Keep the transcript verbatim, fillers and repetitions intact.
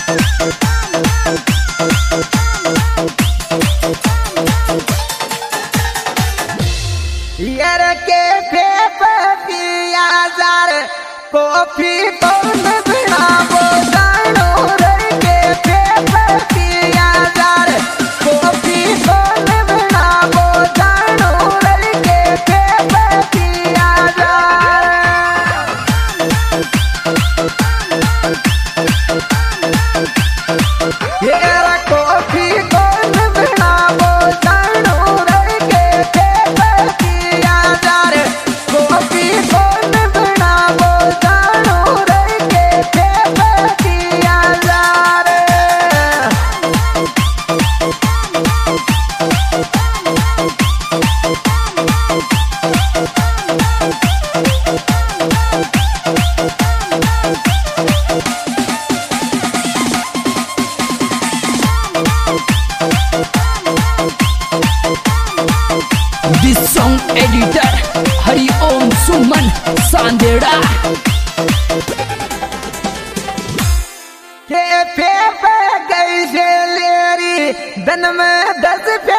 यार के पिया जार कॉफी पौन बिना बोलानो रे के पिया जार कॉफी पौन बिना बोलानो रे के पिया जार यार कॉफी पौन बिना बोलानो रे के पिया जार कॉफी पौन बिना बोलानो रे के पिया जार This song editor Hari Om Suman Sandera के पे पे कैसे लेरी दिन में दस